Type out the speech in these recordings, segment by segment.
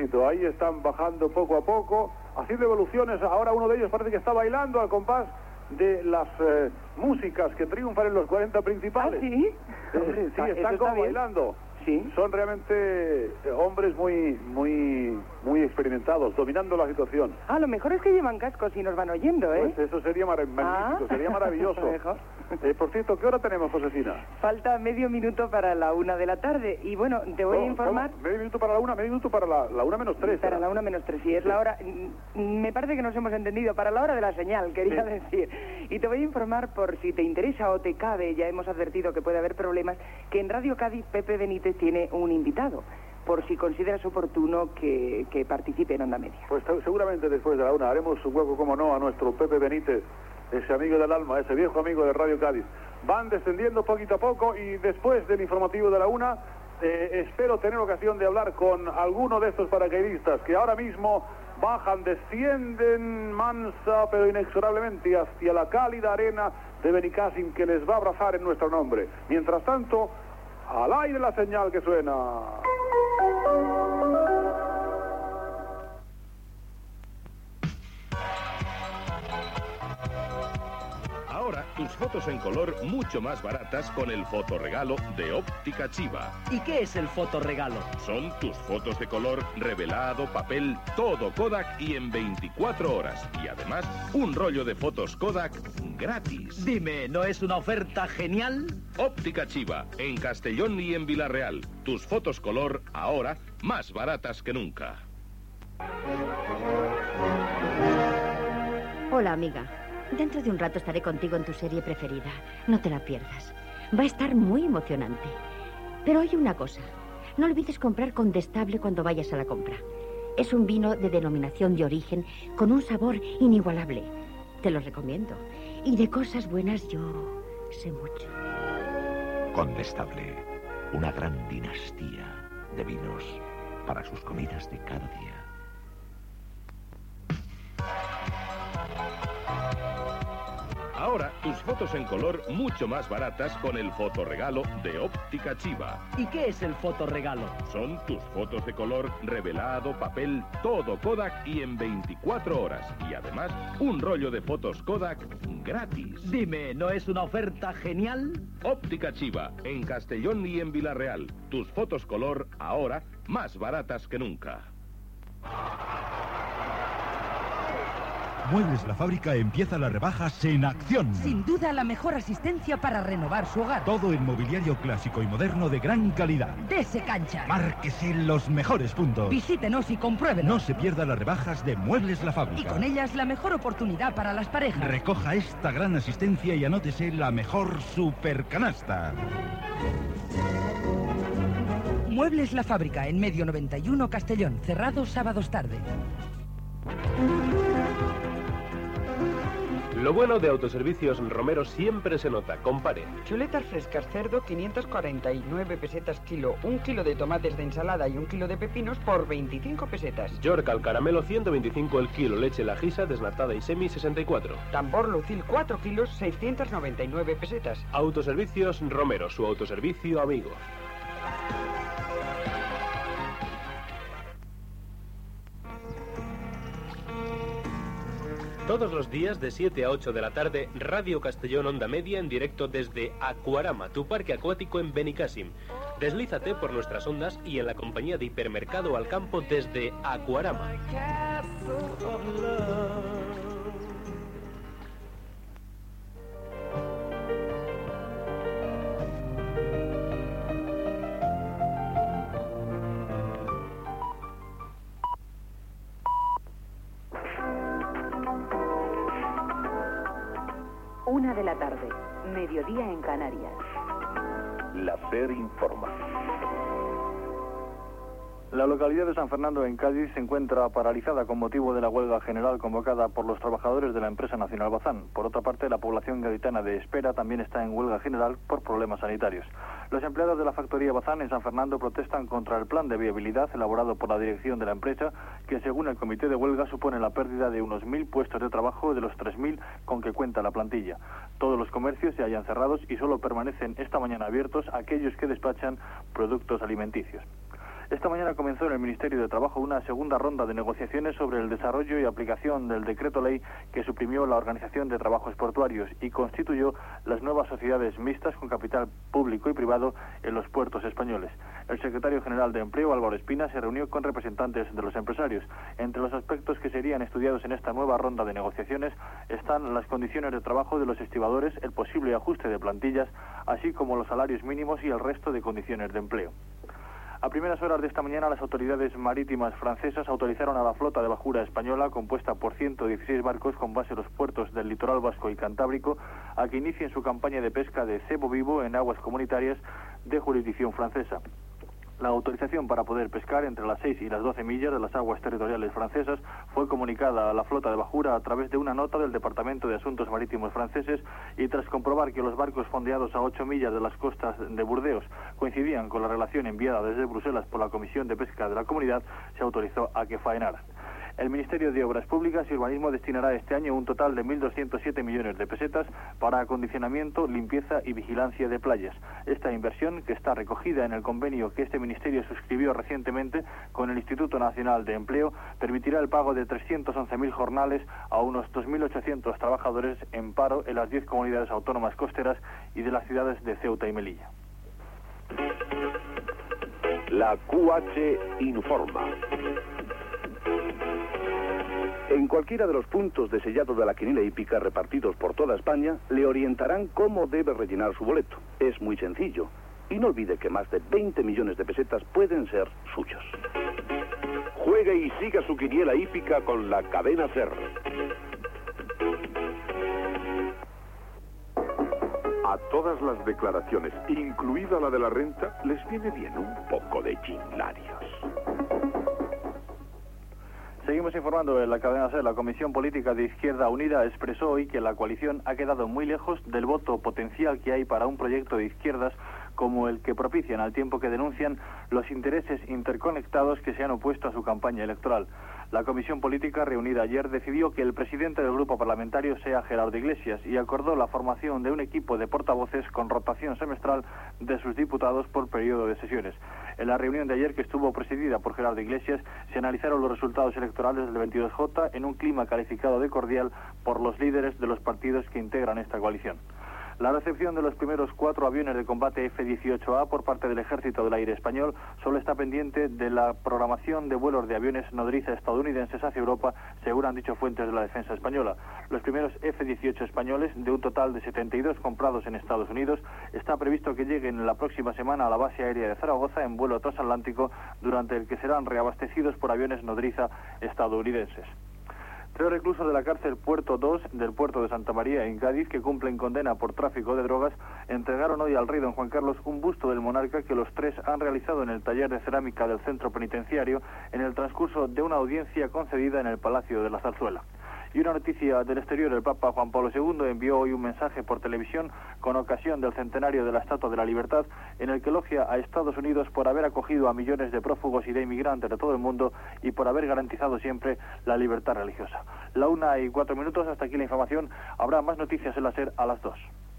éxito. Ahí están bajando poco a poco, haciendo evoluciones. Ahora uno de ellos parece que está bailando al compás de las músicas que triunfan en los 40 principales. ¿Ah, sí? Sí, están como bailando. Sí. Son realmente hombres muy experimentados, dominando la situación. Ah, lo mejor es que llevan cascos y nos van oyendo, ¿eh? Pues eso sería magnífico, sería maravilloso. Por cierto, ¿qué hora tenemos, Josefina? Falta medio minuto para la 1 de la tarde. Y bueno, te voy a informar... ¿Cómo? Medio minuto para la 1, medio minuto para la 1 menos 3. Para la 1 menos 3, sí, es la hora... Me parece que nos hemos entendido, para la hora de la señal, quería decir. Y te voy a informar, por si te interesa o te cabe, ya hemos advertido que puede haber problemas, que en Radio Cádiz Pepe Benítez tiene un invitado, por si consideras oportuno que participe en Onda Media. Pues seguramente después de la 1 haremos un hueco, como no, a nuestro Pepe Benítez, ese amigo del alma, ese viejo amigo de Radio Cádiz. Van descendiendo poquito a poco y después del informativo de la 1 espero tener ocasión de hablar con alguno de estos paracaidistas que ahora mismo bajan, descienden mansa pero inexorablemente hacia la cálida arena de Benicàssim, que les va a abrazar en nuestro nombre. Mientras tanto, al aire la señal que suena. Ahora tus fotos en color mucho más baratas con el fotorregalo de Óptica Chiva. ¿Y qué es el fotorregalo? Son tus fotos de color, revelado, papel, todo Kodak y en 24 horas. Y además, un rollo de fotos Kodak gratis. Dime, ¿no es una oferta genial? Óptica Chiva, en Castellón y en Villarreal. Tus fotos color, ahora, más baratas que nunca. Hola, amiga. Dentro de un rato estaré contigo en tu serie preferida. No te la pierdas. Va a estar muy emocionante. Pero oye una cosa. No olvides comprar Condestable cuando vayas a la compra. Es un vino de denominación de origen con un sabor inigualable. Te lo recomiendo. Y de cosas buenas yo sé mucho. Condestable. Una gran dinastía de vinos para sus comidas de cada día. Ahora tus fotos en color mucho más baratas con el fotorregalo de Óptica Chiva. ¿Y qué es el fotorregalo? Son tus fotos de color, revelado, papel, todo Kodak y en 24 horas. Y además, un rollo de fotos Kodak gratis. Dime, ¿no es una oferta genial? Óptica Chiva, en Castellón y en Villarreal. Tus fotos color, ahora, más baratas que nunca. Muebles La Fábrica empieza las rebajas en acción. Sin duda la mejor asistencia para renovar su hogar. Todo en mobiliario clásico y moderno de gran calidad. Dese cancha. Márquese los mejores puntos. Visítenos y compruébenos. No se pierda las rebajas de Muebles La Fábrica. Y con ellas la mejor oportunidad para las parejas. Recoja esta gran asistencia y anótese la mejor supercanasta. Muebles La Fábrica, en Medio 91 Castellón. Cerrado sábados tarde. Lo bueno de Autoservicios Romero siempre se nota. Compare. Chuletas frescas cerdo, 549 pesetas kilo. 1 kilo de tomates de ensalada y 1 kilo de pepinos por 25 pesetas. York al caramelo, 125 el kilo. Leche Lagisa, desnatada y semi, 64. Tambor Lucil, 4 kilos, 699 pesetas. Autoservicios Romero, su autoservicio amigo. Todos los días de 7 a 8 de la tarde, Radio Castellón Onda Media en directo desde Aquarama, tu parque acuático en Benicàssim. Deslízate por nuestras ondas y en la compañía de Hipermercado al Campo desde Aquarama. Una de la tarde, mediodía en Canarias. La SER informa. La localidad de San Fernando en Cádiz se encuentra paralizada con motivo de la huelga general convocada por los trabajadores de la empresa nacional Bazán. Por otra parte, la población gaditana de Espera también está en huelga general por problemas sanitarios. Los empleados de la factoría Bazán en San Fernando protestan contra el plan de viabilidad elaborado por la dirección de la empresa, que según el comité de huelga supone la pérdida de unos 1.000 puestos de trabajo de los 3.000 con que cuenta la plantilla. Todos los comercios se hallan cerrados y solo permanecen esta mañana abiertos aquellos que despachan productos alimenticios. Esta mañana comenzó en el Ministerio de Trabajo una segunda ronda de negociaciones sobre el desarrollo y aplicación del decreto ley que suprimió la Organización de Trabajos Portuarios y constituyó las nuevas sociedades mixtas con capital público y privado en los puertos españoles. El secretario general de Empleo, Álvaro Espina, se reunió con representantes de los empresarios. Entre los aspectos que serían estudiados en esta nueva ronda de negociaciones están las condiciones de trabajo de los estibadores, el posible ajuste de plantillas, así como los salarios mínimos y el resto de condiciones de empleo. A primeras horas de esta mañana, las autoridades marítimas francesas autorizaron a la flota de bajura española, compuesta por 116 barcos con base en los puertos del litoral vasco y cantábrico, a que inicien su campaña de pesca de cebo vivo en aguas comunitarias de jurisdicción francesa. La autorización para poder pescar entre las 6 y las 12 millas de las aguas territoriales francesas fue comunicada a la flota de bajura a través de una nota del Departamento de Asuntos Marítimos franceses y tras comprobar que los barcos fondeados a 8 millas de las costas de Burdeos coincidían con la relación enviada desde Bruselas por la Comisión de Pesca de la Comunidad, se autorizó a que faenaran. El Ministerio de Obras Públicas y Urbanismo destinará este año un total de 1.207 millones de pesetas para acondicionamiento, limpieza y vigilancia de playas. Esta inversión, que está recogida en el convenio que este Ministerio suscribió recientemente con el Instituto Nacional de Empleo, permitirá el pago de 311.000 jornales a unos 2.800 trabajadores en paro en las 10 comunidades autónomas costeras y de las ciudades de Ceuta y Melilla. La QH informa. En cualquiera de los puntos de sellado de la quiniela hípica repartidos por toda España, le orientarán cómo debe rellenar su boleto. Es muy sencillo. Y no olvide que más de 20 millones de pesetas pueden ser suyos. Juegue y siga su quiniela hípica con la cadena SER. A todas las declaraciones, incluida la de la renta, les viene bien un poco de chinglarios. Seguimos informando en la cadena SER. La Comisión Política de Izquierda Unida expresó hoy que la coalición ha quedado muy lejos del voto potencial que hay para un proyecto de izquierdas como el que propician, al tiempo que denuncian los intereses interconectados que se han opuesto a su campaña electoral. La Comisión Política, reunida ayer, decidió que el presidente del grupo parlamentario sea Gerardo Iglesias y acordó la formación de un equipo de portavoces con rotación semestral de sus diputados por periodo de sesiones. En la reunión de ayer, que estuvo presidida por Gerardo Iglesias, se analizaron los resultados electorales del 22J en un clima calificado de cordial por los líderes de los partidos que integran esta coalición. La recepción de los primeros 4 aviones de combate F-18A por parte del Ejército del Aire Español solo está pendiente de la programación de vuelos de aviones nodriza estadounidenses hacia Europa, según han dicho fuentes de la defensa española. Los primeros F-18 españoles, de un total de 72 comprados en Estados Unidos, está previsto que lleguen la próxima semana a la base aérea de Zaragoza en vuelo transatlántico, durante el que serán reabastecidos por aviones nodriza estadounidenses. 3 reclusos de la cárcel Puerto 2 del puerto de Santa María en Cádiz, que cumplen condena por tráfico de drogas, entregaron hoy al rey don Juan Carlos un busto del monarca que los 3 han realizado en el taller de cerámica del centro penitenciario en el transcurso de una audiencia concedida en el Palacio de la Zarzuela. Y una noticia del exterior: el Papa Juan Pablo II envió hoy un mensaje por televisión con ocasión del centenario de la Estatua de la Libertad, en el que elogia a Estados Unidos por haber acogido a millones de prófugos y de inmigrantes de todo el mundo y por haber garantizado siempre la libertad religiosa. La 1:04, hasta aquí la información. Habrá más noticias en la SER a las 2.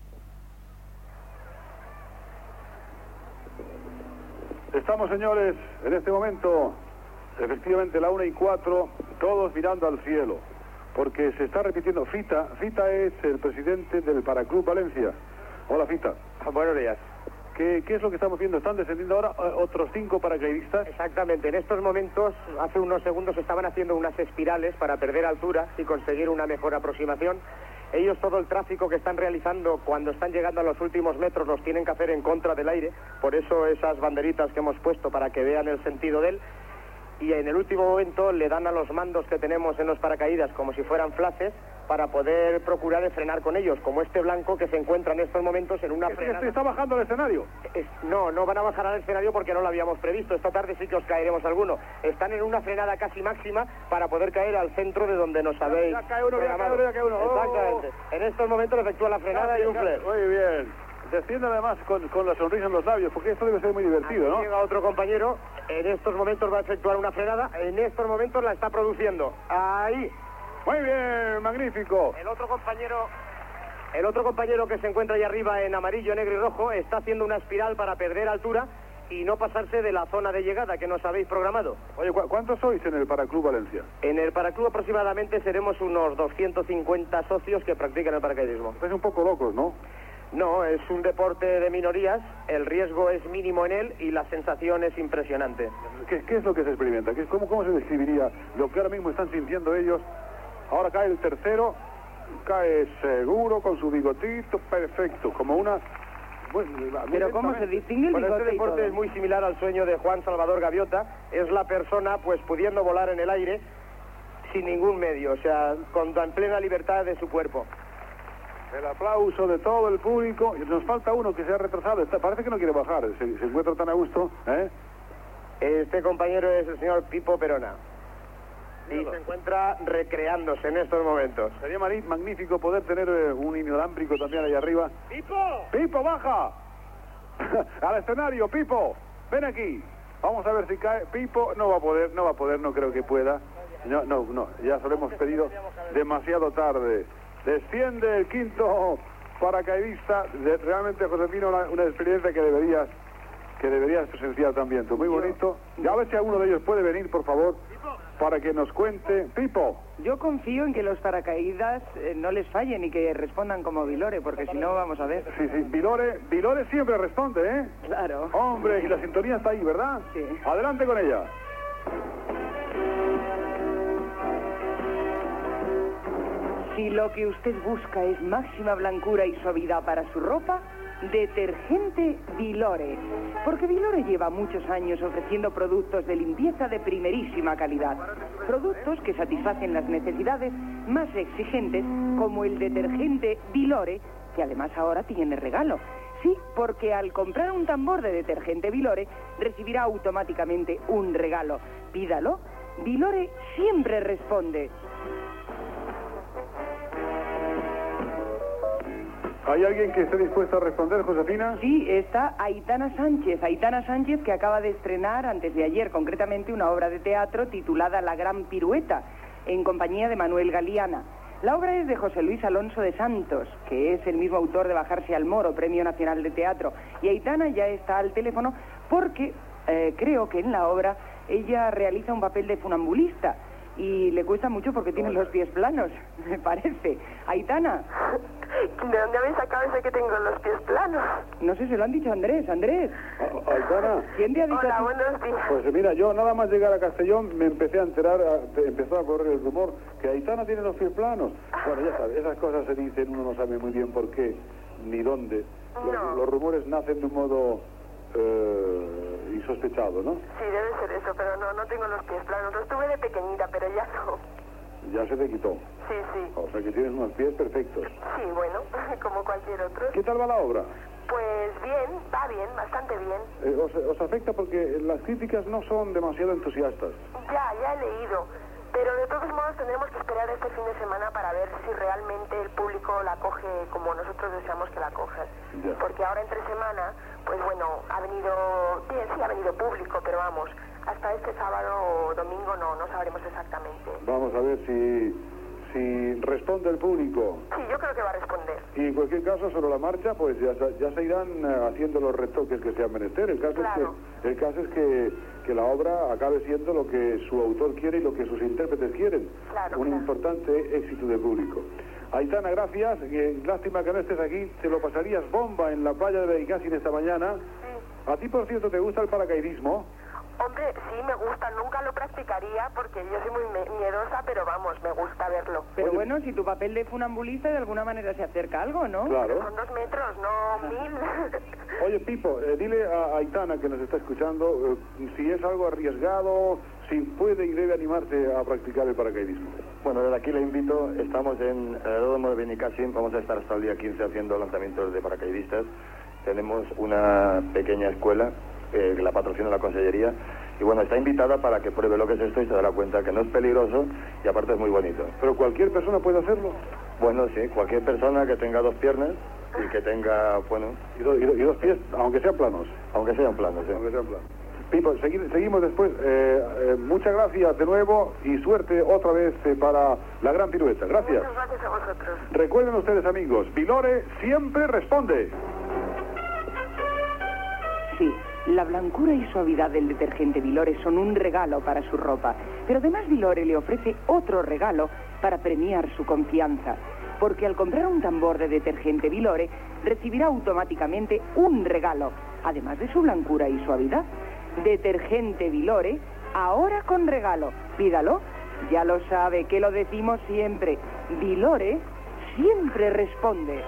Estamos, señores, en este momento, efectivamente, la 1:04, todos mirando al cielo, porque se está repitiendo. Fita es el presidente del Paraclub Valencia. Hola, Fita. Buenos días. ¿Qué es lo que estamos viendo? ¿Están descendiendo ahora otros 5 paracaidistas? Exactamente. En estos momentos, hace unos segundos, estaban haciendo unas espirales para perder altura y conseguir una mejor aproximación. Ellos, todo el tráfico que están realizando cuando están llegando a los últimos metros, los tienen que hacer en contra del aire. Por eso esas banderitas que hemos puesto, para que vean el sentido de él. Y en el último momento le dan a los mandos que tenemos en los paracaídas como si fueran flashes, para poder procurar de frenar con ellos, como este blanco que se encuentra en estos momentos en una frenada. ¿Está bajando al escenario? No van a bajar al escenario porque no lo habíamos previsto. Esta tarde sí que os caeremos alguno. Están en una frenada casi máxima para poder caer al centro de donde nos habéis programado. Ya cae uno. Exactamente. En estos momentos efectúa la frenada y un flare. Muy bien. Descienden además con la sonrisa en los labios, porque esto debe ser muy divertido, ¿no? Llega otro compañero, en estos momentos va a efectuar una frenada, en estos momentos la está produciendo. Ahí. Muy bien, magnífico. El otro compañero que se encuentra ahí arriba en amarillo, negro y rojo está haciendo una espiral para perder altura y no pasarse de la zona de llegada que nos habéis programado. Oye, ¿cuántos sois en el Paraclub Valencia? En el Paraclub aproximadamente seremos unos 250 socios que practican el paracaidismo. Estáis un poco locos, ¿no? No, es un deporte de minorías, el riesgo es mínimo en él y la sensación es impresionante. ¿Qué es lo que se experimenta? ¿Cómo se describiría lo que ahora mismo están sintiendo ellos? Ahora cae el tercero, cae seguro, con su bigotito, perfecto, como una... Bueno, pero ¿cómo se distingue el bigote? Este deporte es muy similar al sueño de Juan Salvador Gaviota, es la persona pues pudiendo volar en el aire sin ningún medio, o sea, en plena libertad de su cuerpo. El aplauso de todo el público. Nos falta uno que se ha retrasado. Parece que no quiere bajar. Se encuentra tan a gusto. Este compañero es el señor Pipo Perona. Y se encuentra recreándose en estos momentos. Sería magnífico poder tener un inalámbrico también ahí arriba. ¡Pipo! ¡Pipo, baja! Al escenario, Pipo. Ven aquí. Vamos a ver si cae. Pipo no va a poder, no creo que pueda. No. Ya se lo hemos pedido demasiado tarde. Desciende el quinto paracaidista. Realmente, Josefina, una experiencia que deberías presenciar también. Tú, muy bonito. Ya a ver si alguno de ellos puede venir, por favor, para que nos cuente. Pipo. Yo confío en que los paracaídas no les fallen y que respondan como Vilore, porque si no, vamos a ver. Sí, Vilore siempre responde, ¿eh? Claro. Hombre, y la sintonía está ahí, ¿verdad? Sí. Adelante con ella. Si lo que usted busca es máxima blancura y suavidad para su ropa, detergente Vilore. Porque Vilore lleva muchos años ofreciendo productos de limpieza de primerísima calidad. Productos que satisfacen las necesidades más exigentes, como el detergente Vilore, que además ahora tiene regalo. Sí, porque al comprar un tambor de detergente Vilore, recibirá automáticamente un regalo. Pídalo. Vilore siempre responde. ¿Hay alguien que esté dispuesto a responder, Josefina? Sí, está Aitana Sánchez. Aitana Sánchez, que acaba de estrenar antes de ayer, concretamente, una obra de teatro titulada La Gran Pirueta, en compañía de Manuel Galiana. La obra es de José Luis Alonso de Santos, que es el mismo autor de Bajarse al Moro, Premio Nacional de Teatro. Y Aitana ya está al teléfono porque creo que en la obra ella realiza un papel de funambulista. Y le cuesta mucho porque tiene los pies planos, me parece. Aitana. ¿De dónde habéis sacado eso que tengo los pies planos? No sé, se lo han dicho Andrés. Aitana. ¿Quién te ha dicho? Hola, buenos días. Pues mira, yo nada más llegar a Castellón me empecé a enterar, empezó a correr el rumor que Aitana tiene los pies planos. Bueno, ya sabes, esas cosas se dicen, uno no sabe muy bien por qué ni dónde. Los rumores nacen de un modo insospechado, ¿no? Sí, debe ser eso, pero no tengo los pies planos. Los tuve de pequeñita, pero ya no. Ya se te quitó. Sí. O sea que tienes unos pies perfectos. Sí, bueno, como cualquier otro. ¿Qué tal va la obra? Pues bien, va bien, bastante bien. ¿Os afecta porque las críticas no son demasiado entusiastas? Ya he leído. Pero de todos modos tendremos que esperar este fin de semana para ver si realmente el público la coge como nosotros deseamos que la coja. Porque ahora entre semana, pues bueno, ha venido público, pero vamos, hasta este sábado o domingo no sabremos exactamente. Vamos a ver si responde el público. Sí, yo creo que va a responder. Y en cualquier caso, sobre la marcha, pues ya se irán haciendo los retoques que sean menester. El caso es que la obra acabe siendo lo que su autor quiere y lo que sus intérpretes quieren. Un importante éxito de público. Aitana, gracias. Lástima que no estés aquí. Te lo pasarías bomba en la playa de Benicàssim esta mañana. Sí. ¿A ti, por cierto, te gusta el paracaidismo? Hombre, sí, me gusta. Nunca lo practicaría porque yo soy muy miedosa, pero vamos, me gusta verlo. Pero bueno, si tu papel de funambulista de alguna manera se acerca a algo, ¿no? Claro. Son 2 metros, no 1000. Oye, Pipo, dile a Aitana, que nos está escuchando, si es algo arriesgado, si puede y debe animarse a practicar el paracaidismo. Bueno, desde aquí le invito. Estamos en el aeródromo de Benicàssim. Vamos a estar hasta el día 15 haciendo lanzamientos de paracaidistas. Tenemos una pequeña escuela que la patrocina la Consellería. Y bueno, está invitada para que pruebe lo que es esto y se dará cuenta que no es peligroso y aparte es muy bonito. ¿Pero cualquier persona puede hacerlo? Bueno, sí, cualquier persona que tenga 2 piernas y que tenga, bueno... Y dos pies, aunque sean planos. Aunque sean planos, sí. Aunque sean planos. Pipo, seguimos después. Muchas gracias de nuevo y suerte otra vez para la gran pirueta. Gracias. Muchas gracias a vosotros. Recuerden ustedes, amigos, Vilore siempre responde. Sí, La blancura y suavidad del detergente Vilore son un regalo para su ropa, pero además Vilore le ofrece otro regalo para premiar su confianza, porque al comprar un tambor de detergente Vilore recibirá automáticamente un regalo, además de su blancura y suavidad. Detergente Vilore, ahora con regalo. Pídalo. Ya lo sabe, que lo decimos siempre. Vilore siempre responde.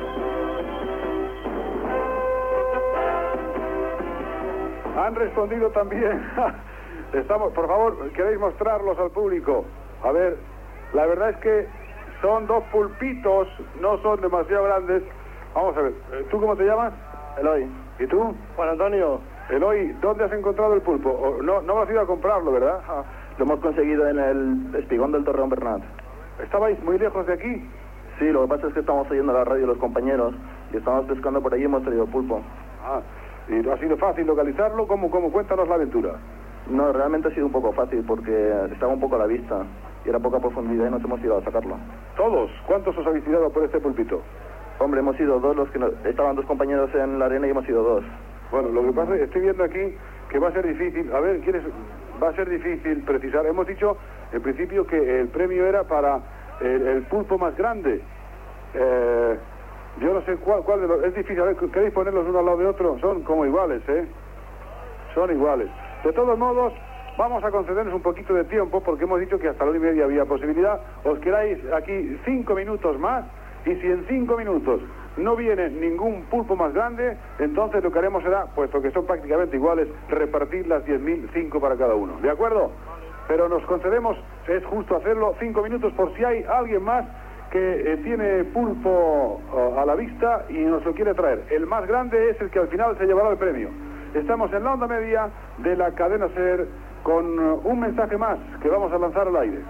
Han respondido también. Estamos, por favor, ¿queréis mostrarlos al público? A ver, la verdad es que son dos pulpitos, no son demasiado grandes. Vamos a ver, ¿tú cómo te llamas? Eloy. ¿Y tú? Juan Antonio. Eloy, ¿dónde has encontrado el pulpo? No has ido a comprarlo, ¿verdad? Lo hemos conseguido en el espigón del Torreón Bernat. ¿Estabais muy lejos de aquí? Sí, lo que pasa es que estamos oyendo la radio los compañeros y estamos pescando por allí y hemos traído pulpo. Ah, ¿y no ha sido fácil localizarlo? ¿Cómo? Cuéntanos la aventura. No, realmente ha sido un poco fácil porque estaba un poco a la vista y era poca profundidad y nos hemos ido a sacarlo. ¿Todos? ¿Cuántos os habéis tirado por este pulpito? Hombre, hemos sido dos, estaban dos compañeros en la arena y hemos sido dos. Bueno, lo que pasa es que estoy viendo aquí que va a ser difícil. A ver, va a ser difícil precisar. Hemos dicho en principio que el premio era para el pulpo más grande. Yo no sé cuál de los... Es difícil. A ver, ¿queréis ponerlos uno al lado de otro? Son como iguales, ¿eh? Son iguales. De todos modos, vamos a concedernos un poquito de tiempo porque hemos dicho que hasta la 1:30 había posibilidad. Os quedáis aquí 5 minutos más y si en 5 minutos no viene ningún pulpo más grande, entonces lo que haremos será, puesto que son prácticamente iguales, repartir las 10.000, 5 para cada uno. ¿De acuerdo? Pero nos concedemos, es justo hacerlo, 5 minutos por si hay alguien más que tiene pulpo a la vista y nos lo quiere traer. El más grande es el que al final se llevará el premio. Estamos en la onda media de la cadena SER con un mensaje más que vamos a lanzar al aire.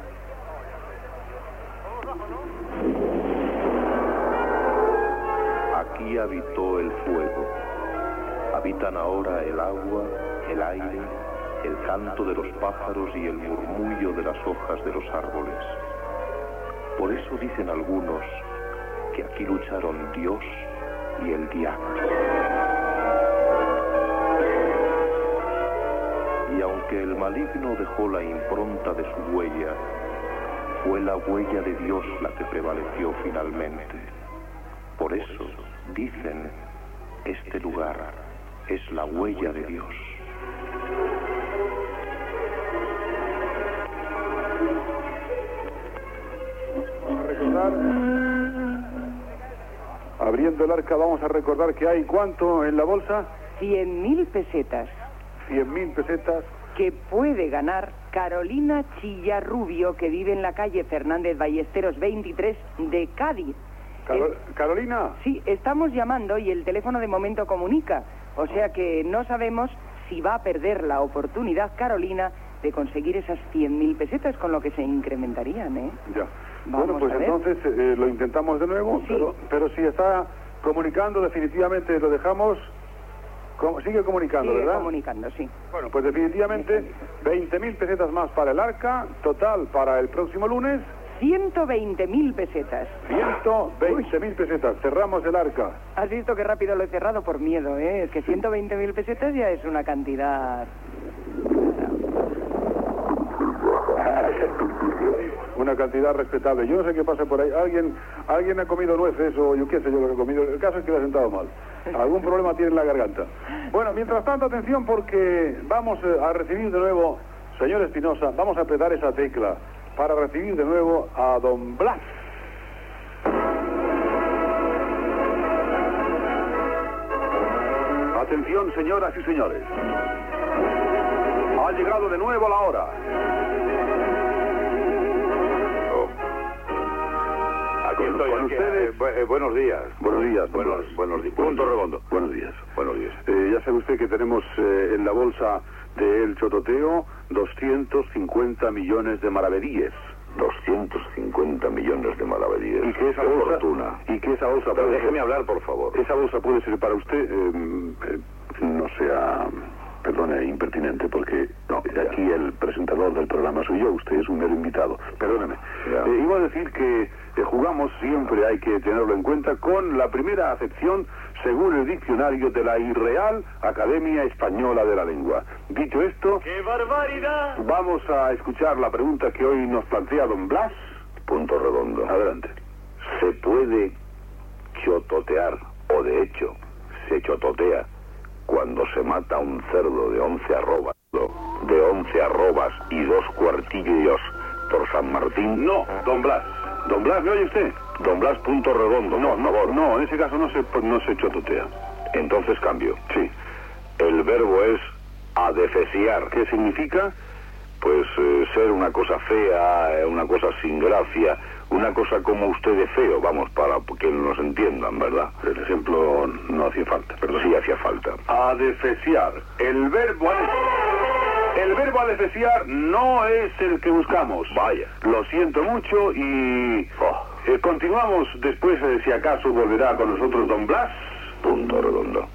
Aquí habitó el fuego. Habitan ahora el agua, el aire, el canto de los pájaros y el murmullo de las hojas de los árboles. Por eso dicen algunos que aquí lucharon Dios y el diablo. Y aunque el maligno dejó la impronta de su huella, fue la huella de Dios la que prevaleció finalmente. Por eso, dicen, este lugar es la huella de Dios. Abriendo el arca vamos a recordar que hay ¿cuánto en la bolsa? 100.000 pesetas. 100.000 pesetas. Que puede ganar Carolina Chillarrubio, que vive en la calle Fernández Ballesteros 23 de Cádiz. Carolina. Sí, estamos llamando y el teléfono de momento comunica. O sea que no sabemos si va a perder la oportunidad Carolina de conseguir esas 100.000 pesetas, con lo que se incrementarían, ¿eh? Ya. Vamos bueno, pues a ver. entonces lo intentamos de nuevo, Sí. pero si está comunicando, definitivamente lo dejamos. Sigue comunicando, Sigue ¿verdad? comunicando, sí. Bueno, pues definitivamente 20.000 pesetas más para el arca, total para el próximo lunes. 120.000 pesetas. 120.000 pesetas. Cerramos el arca. Has visto qué rápido lo he cerrado por miedo, ¿eh? Es que 120.000 pesetas ya es una cantidad... Una cantidad respetable. Yo no sé qué pasa por ahí. Alguien ha comido nueces o yo qué sé yo lo que ha comido. El caso es que le ha sentado mal. Algún problema tiene en la garganta. Bueno, mientras tanto, atención porque vamos a recibir de nuevo, señor Espinosa, vamos a apretar esa tecla para recibir de nuevo a don Blas. Atención, señoras y señores. Ha llegado de nuevo la hora. Aquí estoy, con ustedes. Buenos días. Buenos días. Buenos días. Punto redondo. Buenos días. Buenos días. Ya sabe usted que tenemos en la bolsa de El Chototeo 250 millones de maravedíes. 250 millones de maravedíes. Y que esa ¡Qué bolsa, fortuna! Y que esa bolsa Pero puede déjeme ser, hablar, por favor. Esa bolsa puede ser para usted, no sea Perdone, impertinente, porque aquí el presentador del programa soy yo, usted es un mero invitado. Perdóneme. Iba a decir que jugamos, siempre hay que tenerlo en cuenta, con la primera acepción según el diccionario de la Irreal Academia Española de la Lengua. Dicho esto... ¡Qué barbaridad! Vamos a escuchar la pregunta que hoy nos plantea don Blas. Punto redondo. Adelante. ¿Se puede chototear, o de hecho, se chototea, cuando se mata un cerdo de 11 arrobas y 2 cuartillos por San Martín? No, don Blas. Don Blas, ¿me oye usted? Don Blas, punto redondo, por favor. No, en ese caso no se chototea. Entonces cambio. Sí. El verbo es adefesiar. ¿Qué significa? Pues ser una cosa fea, una cosa sin gracia, una cosa como usted de feo, vamos, para que nos entiendan, ¿verdad? El ejemplo no hacía falta, perdón. Sí, hacía falta. Adefesiar. El verbo adefesiar no es el que buscamos. Vaya. Lo siento mucho y... continuamos después, si acaso volverá con nosotros don Blas. Punto redondo.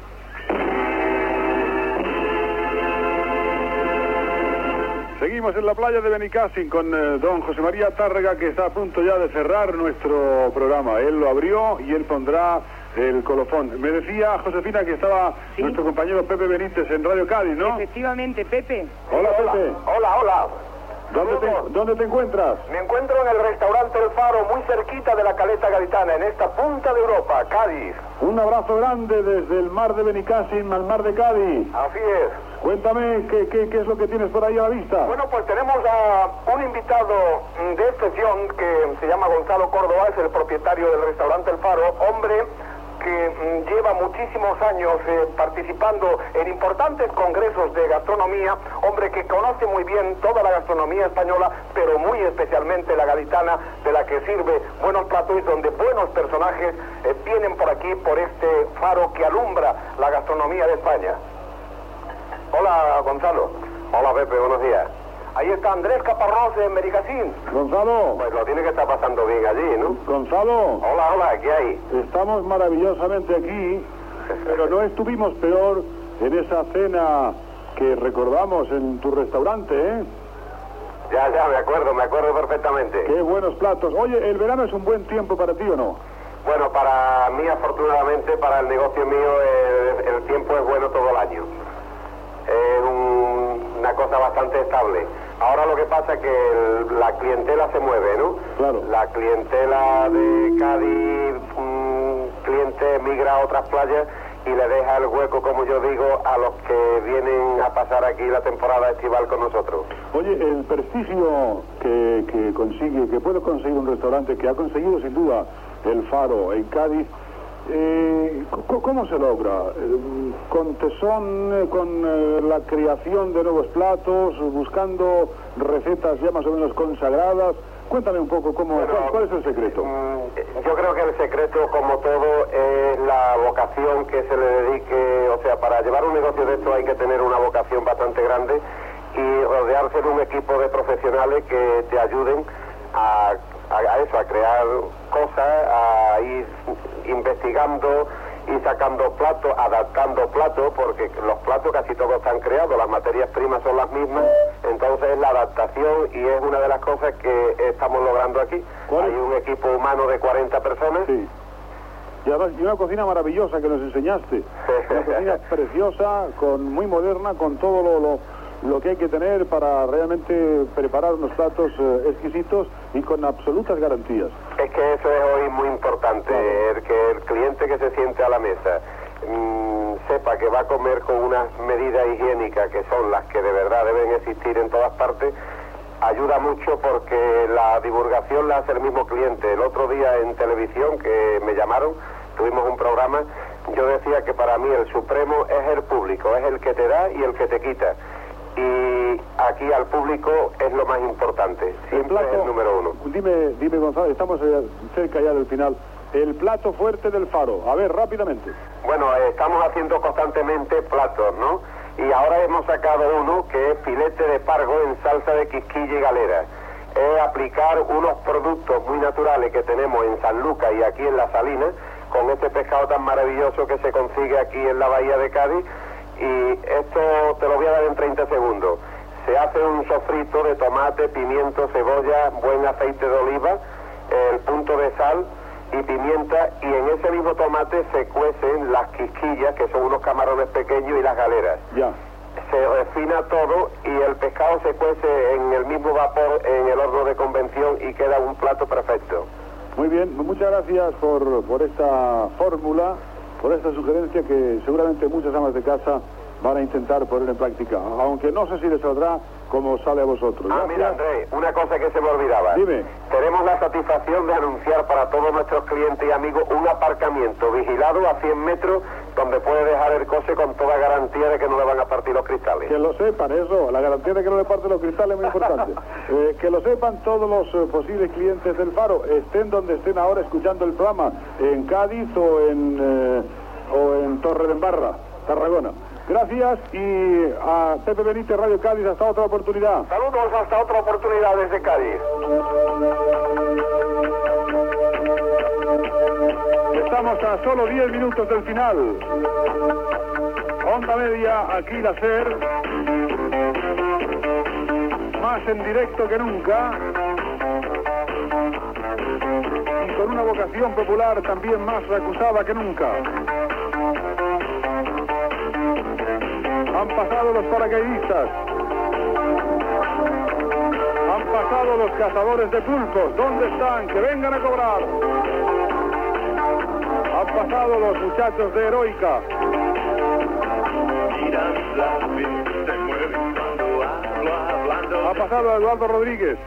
Seguimos en la playa de Benicàssim con don José María Tárrega, que está a punto ya de cerrar nuestro programa. Él lo abrió y él pondrá el colofón. Me decía Josefina que estaba nuestro compañero Pepe Benítez en Radio Cádiz, ¿no? Efectivamente, Pepe. Hola, Pepe. Hola. ¿Dónde te encuentras? Me encuentro en el restaurante El Faro, muy cerquita de la caleta gaditana, en esta punta de Europa, Cádiz. Un abrazo grande desde el mar de Benicàssim al mar de Cádiz. Así es. Cuéntame, ¿qué es lo que tienes por ahí a la vista? Bueno, pues tenemos a un invitado de excepción que se llama Gonzalo Córdoba, es el propietario del restaurante El Faro, hombre que lleva muchísimos años participando en importantes congresos de gastronomía, hombre que conoce muy bien toda la gastronomía española, pero muy especialmente la gaditana, de la que sirve buenos platos y donde buenos personajes vienen por aquí, por este faro que alumbra la gastronomía de España. Hola, Gonzalo. Hola, Pepe, buenos días. Ahí está Andrés Caparrós de Benicàssim. Gonzalo. Pues lo tiene que estar pasando bien allí, ¿no? Gonzalo. Hola, ¿qué hay? Estamos maravillosamente aquí, pero no estuvimos peor en esa cena que recordamos en tu restaurante, ¿eh? Ya, me acuerdo perfectamente. Qué buenos platos. Oye, ¿el verano es un buen tiempo para ti o no? Bueno, para mí, afortunadamente, para el negocio mío, el tiempo es bueno todo el año. Es una cosa bastante estable. Ahora lo que pasa es que la clientela se mueve, ¿no? Claro. La clientela de Cádiz, cliente migra a otras playas y le deja el hueco, como yo digo, a los que vienen a pasar aquí la temporada estival con nosotros. Oye, el prestigio que puede conseguir un restaurante, que ha conseguido sin duda El Faro en Cádiz, ¿cómo se logra? ¿Con tesón, con la creación de nuevos platos, buscando recetas ya más o menos consagradas? Cuéntame un poco cuál es el secreto. Yo creo que el secreto, como todo, es la vocación que se le dedique. O sea, para llevar un negocio de esto hay que tener una vocación bastante grande y rodearse de un equipo de profesionales que te ayuden a crear cosas, a ir investigando y sacando platos, adaptando platos, porque los platos casi todos están creados, las materias primas son las mismas, entonces la adaptación, y es una de las cosas que estamos logrando aquí. Hay un equipo humano de 40 personas. Sí. Y una cocina maravillosa que nos enseñaste. Una cocina preciosa, muy moderna, con todo lo que hay que tener para realmente preparar unos platos exquisitos y con absolutas garantías. Es que eso es hoy muy importante, que el cliente que se siente a la mesa sepa que va a comer con unas medidas higiénicas que son las que de verdad deben existir en todas partes. Ayuda mucho porque la divulgación la hace el mismo cliente. El otro día en televisión que me llamaron, tuvimos un programa, yo decía que para mí el supremo es el público, es el que te da y el que te quita. Y aquí al público es lo más importante, siempre es el número uno. Dime Gonzalo, estamos cerca ya del final. El plato fuerte del Faro, a ver, rápidamente. Bueno, estamos haciendo constantemente platos, ¿no? Y ahora hemos sacado uno que es filete de pargo en salsa de quisquilla y galera. Es aplicar unos productos muy naturales que tenemos en San Lucas y aquí en La Salina, con este pescado tan maravilloso que se consigue aquí en la bahía de Cádiz, y esto te lo voy a dar en 30 segundos. Se hace un sofrito de tomate, pimiento, cebolla, buen aceite de oliva, el punto de sal y pimienta, y en ese mismo tomate se cuecen las quisquillas, que son unos camarones pequeños, y las galeras. Ya. Se refina todo y el pescado se cuece en el mismo vapor en el horno de convención y queda un plato perfecto. Muy bien, muchas gracias por esta fórmula, por esta sugerencia que seguramente muchas amas de casa van a intentar poner en práctica, aunque no sé si les saldrá como sale a vosotros. Ah, mira, Andrés, una cosa que se me olvidaba. Dime. Tenemos la satisfacción de anunciar para todos nuestros clientes y amigos un aparcamiento vigilado a 100 metros donde puede dejar el coche con toda garantía de que no le van a partir los cristales. Que lo sepan, eso, la garantía de que no le parten los cristales es muy importante. Que lo sepan todos los posibles clientes del Faro, estén donde estén ahora escuchando el programa, en Cádiz o en Torredembarra, Tarragona. Gracias, y a Pepe Benítez, Radio Cádiz, hasta otra oportunidad. Saludos, hasta otra oportunidad desde Cádiz. Estamos a solo 10 minutos del final. Onda Media, aquí la SER, más en directo que nunca, y con una vocación popular también más recusada que nunca. Han pasado los paracaidistas, han pasado los cazadores de pulpos. ¿Dónde están? Que vengan a cobrar. Han pasado los muchachos de Heroica. Ha pasado Eduardo Rodríguez.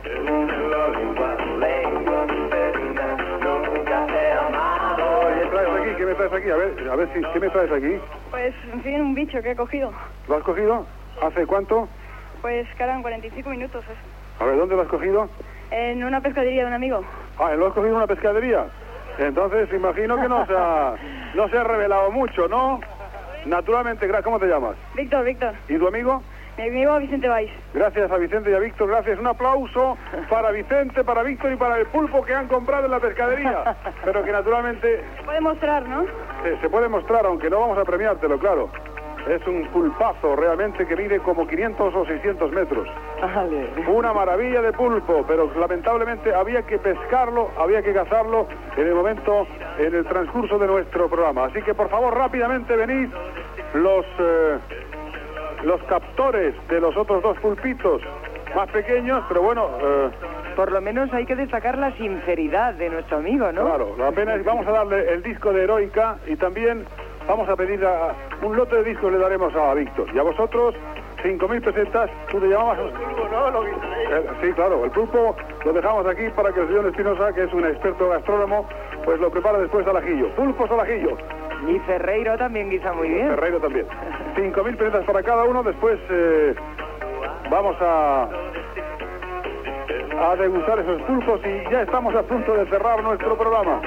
¿Qué me traes aquí? A ver si, ¿qué me traes aquí? Pues, en fin, un bicho que he cogido. ¿Lo has cogido? ¿Hace cuánto? Pues, caran 45 minutos. A ver, ¿dónde lo has cogido? En una pescadería de un amigo. Ah, ¿lo has cogido en una pescadería? Entonces, imagino que no se ha revelado mucho, ¿no? Naturalmente, ¿cómo te llamas? Víctor. ¿Y tu amigo? Mi amigo Vicente Valls. Gracias a Vicente y a Víctor, gracias. Un aplauso para Vicente, para Víctor y para el pulpo que han comprado en la pescadería. Pero que naturalmente... Se puede mostrar, ¿no? Se puede mostrar, aunque no vamos a premiártelo, claro. Es un pulpazo realmente que mide como 500 o 600 metros. Vale. Una maravilla de pulpo, pero lamentablemente había que pescarlo, había que cazarlo en el transcurso de nuestro programa. Así que por favor rápidamente venid los captores de los otros dos pulpitos más pequeños, pero bueno... Por lo menos hay que destacar la sinceridad de nuestro amigo, ¿no? Claro, apenas vamos a darle el disco de Heroica y también vamos a pedir un lote de discos, le daremos a Víctor. Y a vosotros, 5.000 pesetas, tú te llamabas... sí, claro, el pulpo lo dejamos aquí para que el señor Espinosa, que es un experto gastrónomo, pues lo prepara después al ajillo. Pulpos al ajillo. Y Ferreiro también guisa muy bien. Ferreiro también. 5.000 pesetas para cada uno, después vamos a degustar esos pulpos y ya estamos a punto de cerrar nuestro programa.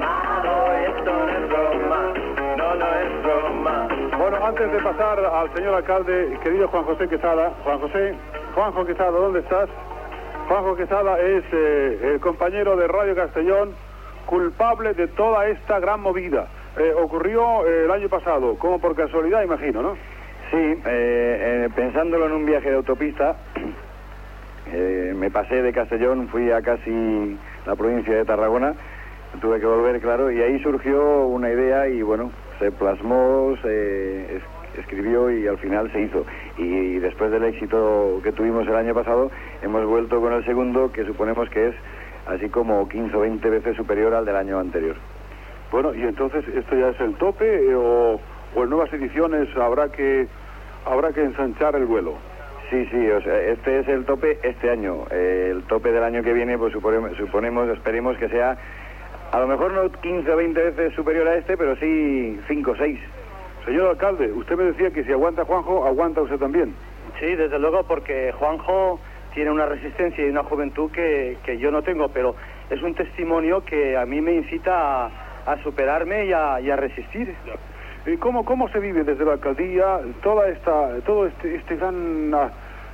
Bueno, antes de pasar al señor alcalde, querido Juan José Quesada, Juanjo Quesada, ¿dónde estás? Juanjo Quesada es el compañero de Radio Castellón, culpable de toda esta gran movida. Ocurrió el año pasado, como por casualidad, imagino, ¿no? Sí, pensándolo en un viaje de autopista, me pasé de Castellón, fui a casi la provincia de Tarragona, tuve que volver, claro, y ahí surgió una idea y bueno, se plasmó, se escribió y al final se hizo. Y después del éxito que tuvimos el año pasado, hemos vuelto con el segundo, que suponemos que es así como 15 o 20 veces superior al del año anterior. Bueno, y entonces, ¿esto ya es el tope o en nuevas ediciones habrá que ensanchar el vuelo? Sí, o sea, este es el tope este año. El tope del año que viene, pues esperemos que sea, a lo mejor no 15 o 20 veces superior a este, pero sí 5 o 6. Señor alcalde, usted me decía que si aguanta Juanjo, aguanta usted también. Sí, desde luego, porque Juanjo tiene una resistencia y una juventud que yo no tengo, pero es un testimonio que a mí me incita a superarme y a resistir. ¿Y cómo se vive desde la alcaldía todo este gran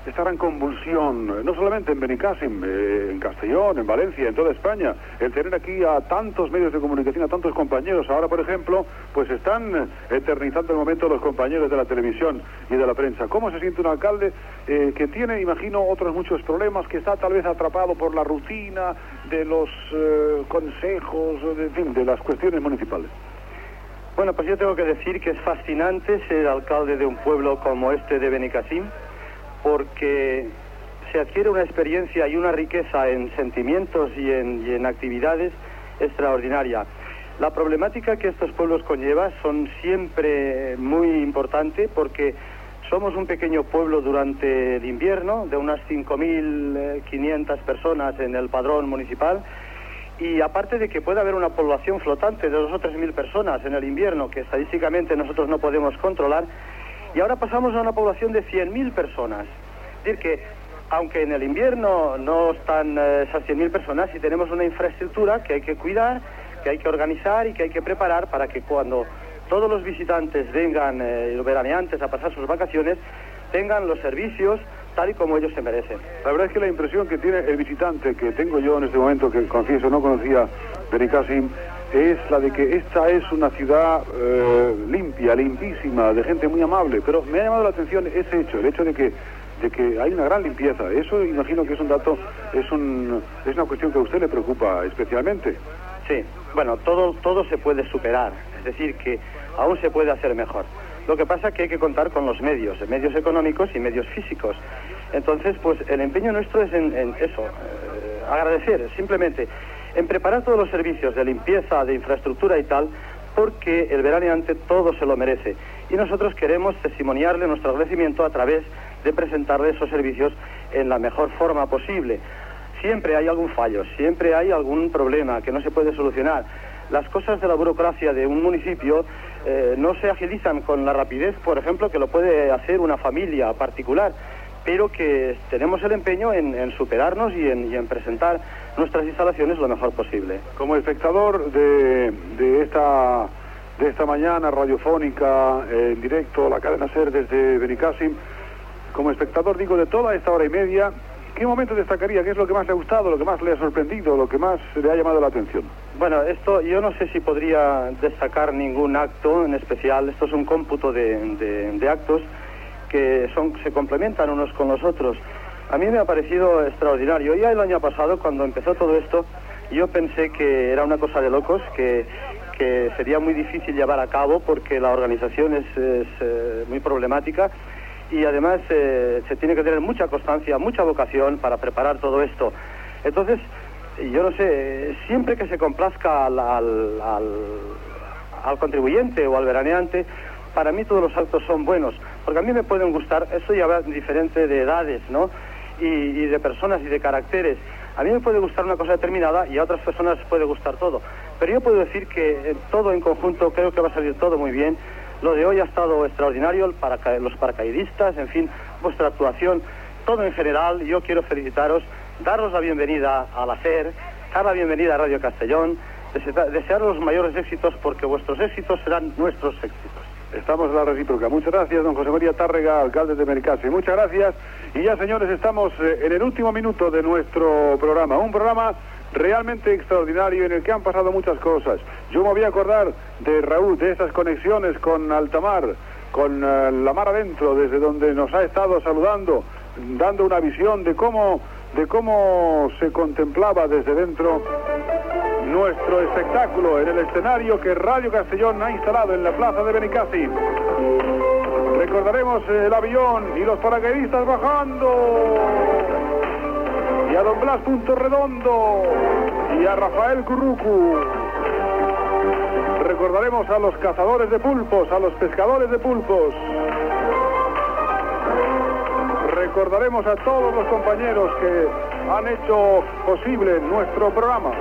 gran convulsión, no solamente en Benicàssim, en Castellón, en Valencia, en toda España, el tener aquí a tantos medios de comunicación, a tantos compañeros. Ahora, por ejemplo, pues están eternizando el momento los compañeros de la televisión y de la prensa. ¿Cómo se siente un alcalde que tiene, imagino, otros muchos problemas, que está tal vez atrapado por la rutina de los consejos, en fin, de las cuestiones municipales? Bueno, pues yo tengo que decir que es fascinante ser alcalde de un pueblo como este de Benicàssim, porque se adquiere una experiencia y una riqueza en sentimientos y en actividades extraordinaria. La problemática que estos pueblos conllevan son siempre muy importantes, porque somos un pequeño pueblo durante el invierno, de unas 5.500 personas en el padrón municipal, y aparte de que puede haber una población flotante de 2.000 o 3.000 personas en el invierno, que estadísticamente nosotros no podemos controlar, y ahora pasamos a una población de 100.000 personas. Es decir que, aunque en el invierno no están esas 100.000 personas, sí tenemos una infraestructura que hay que cuidar, que hay que organizar y que hay que preparar para que cuando todos los visitantes vengan, los veraneantes, a pasar sus vacaciones, tengan los servicios tal y como ellos se merecen. La verdad es que la impresión que tiene el visitante, que tengo yo en este momento, que confieso no conocía Benicàssim, es la de que esta es una ciudad limpia, limpísima, de gente muy amable. Pero me ha llamado la atención ese hecho, el hecho de que hay una gran limpieza. Eso imagino que es un dato, es una cuestión que a usted le preocupa especialmente. Sí, bueno, todo se puede superar, es decir, que aún se puede hacer mejor. Lo que pasa es que hay que contar con los medios económicos y medios físicos. Entonces, pues el empeño nuestro es en eso, agradecer simplemente, en preparar todos los servicios de limpieza, de infraestructura y tal, porque el veraneante todo se lo merece. Y nosotros queremos testimoniarle nuestro agradecimiento a través de presentarle esos servicios en la mejor forma posible. Siempre hay algún fallo, siempre hay algún problema que no se puede solucionar. Las cosas de la burocracia de un municipio no se agilizan con la rapidez, por ejemplo, que lo puede hacer una familia particular, pero que tenemos el empeño en superarnos y en presentar nuestras instalaciones lo mejor posible. Como espectador de esta mañana radiofónica en directo, la cadena SER desde Benicàssim, como espectador, digo, de toda esta hora y media, ¿qué momento destacaría? ¿Qué es lo que más le ha gustado, lo que más le ha sorprendido, lo que más le ha llamado la atención? Bueno, esto yo no sé si podría destacar ningún acto en especial. Esto es un cómputo de actos que se complementan unos con los otros. A mí me ha parecido extraordinario. Ya el año pasado, cuando empezó todo esto, yo pensé que era una cosa de locos, que sería muy difícil llevar a cabo porque la organización es muy problemática. Y además se tiene que tener mucha constancia, mucha vocación para preparar todo esto. Entonces, yo no sé, siempre que se complazca al contribuyente o al veraneante, para mí todos los actos son buenos, porque a mí me pueden gustar, eso ya va diferente de edades, ¿no? Y de personas y de caracteres. A mí me puede gustar una cosa determinada y a otras personas les puede gustar todo. Pero yo puedo decir que todo en conjunto creo que va a salir todo muy bien. Lo de hoy ha estado extraordinario, los paracaidistas, en fin, vuestra actuación, todo en general. Yo quiero felicitaros, daros la bienvenida a la SER, dar la bienvenida a Radio Castellón, desearos los mayores éxitos porque vuestros éxitos serán nuestros éxitos. Estamos en la recíproca. Muchas gracias, don José María Tárrega, alcalde de Benicàssim. Muchas gracias. Y ya, señores, estamos en el último minuto de nuestro programa. Un programa realmente extraordinario en el que han pasado muchas cosas. Yo me voy a acordar de Raúl, de esas conexiones con altamar, con la mar adentro, desde donde nos ha estado saludando, dando una visión de cómo se contemplaba desde dentro nuestro espectáculo en el escenario que Radio Castellón ha instalado en la plaza de Benicàssim. Recordaremos el avión y los paracaidistas bajando, y a don Blas Punto Redondo y a Rafael Currucu. Recordaremos a los cazadores de pulpos, a los pescadores de pulpos. Recordaremos a todos los compañeros que han hecho posible nuestro programa.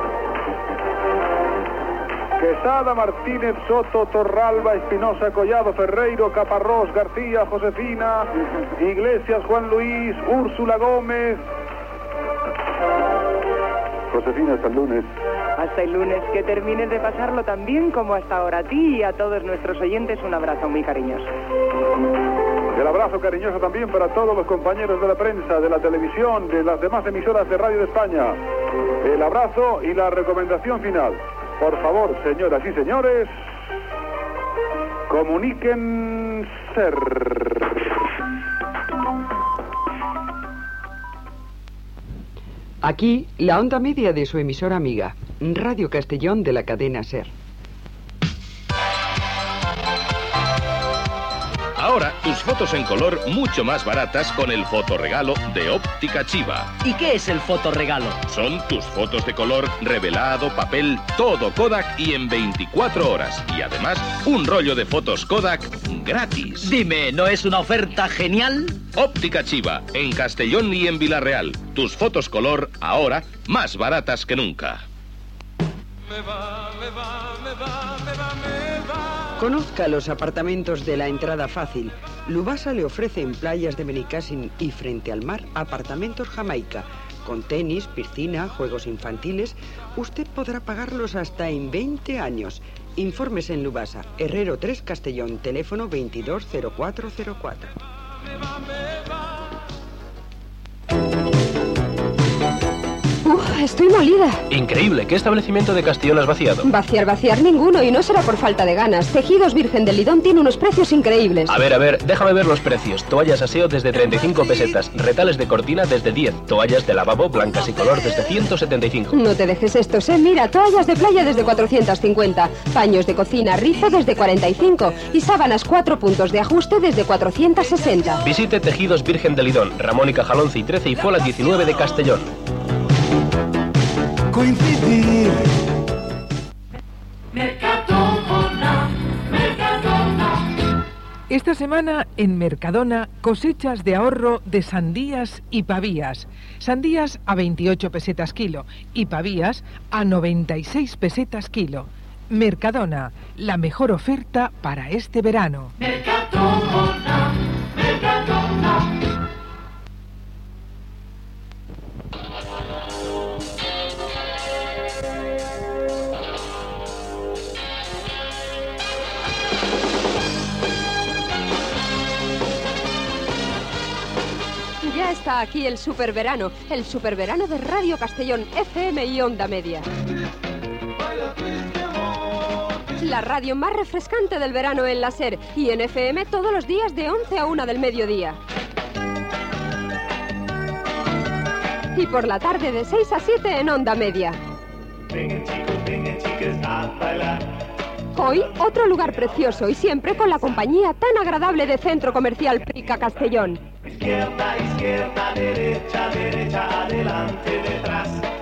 Quesada, Martínez, Soto, Torralba, Espinosa, Collado, Ferreiro, Caparrós, García, Josefina, Iglesias, Juan Luis, Úrsula Gómez. Josefina, hasta el lunes. Hasta el lunes, que termines de pasarlo tan bien como hasta ahora. A ti y a todos nuestros oyentes, un abrazo muy cariñoso. El abrazo cariñoso también para todos los compañeros de la prensa, de la televisión, de las demás emisoras de Radio de España. El abrazo y la recomendación final. Por favor, señoras y señores, comuníquense. Aquí, la onda media de su emisora amiga, Radio Castellón de la cadena SER. Ahora, tus fotos en color mucho más baratas con el fotorregalo de Óptica Chiva. ¿Y qué es el fotorregalo? Son tus fotos de color, revelado, papel, todo Kodak y en 24 horas. Y además, un rollo de fotos Kodak gratis. Dime, ¿no es una oferta genial? Óptica Chiva, en Castellón y en Villarreal. Tus fotos color, ahora, más baratas que nunca. Conozca los apartamentos de la entrada fácil. Lubasa le ofrece en playas de Benicàssim y frente al mar apartamentos Jamaica. Con tenis, piscina, juegos infantiles. Usted podrá pagarlos hasta en 20 años. Informes en Lubasa, Herrero 3 Castellón, teléfono 220404. Estoy molida. Increíble, ¿qué establecimiento de Castellón has vaciado? Vaciar ninguno, y no será por falta de ganas. Tejidos Virgen del Lidón tiene unos precios increíbles. A ver, déjame ver los precios. Toallas aseo desde 35 pesetas, retales de cortina desde 10, toallas de lavabo blancas y color desde 175. No te dejes esto, mira, toallas de playa desde 450, paños de cocina rizo desde 45 y sábanas 4 puntos de ajuste desde 460. Visite Tejidos Virgen del Lidón, Ramón y Cajal 11 y 13 y Fola 19 de Castellón. Coincidir. Esta semana en Mercadona, cosechas de ahorro de sandías y pavías. Sandías a 28 pesetas kilo y pavías a 96 pesetas kilo. Mercadona, la mejor oferta para este verano. Mercadona, Mercadona. Ya está aquí el superverano de Radio Castellón, FM y Onda Media. La radio más refrescante del verano en la SER y en FM todos los días de 11 a 1 del mediodía. Y por la tarde de 6 a 7 en Onda Media. Vengan chicas, a bailar. Hoy, otro lugar precioso y siempre con la compañía tan agradable de Centro Comercial Prica Castellón. Izquierda, derecha, adelante, detrás.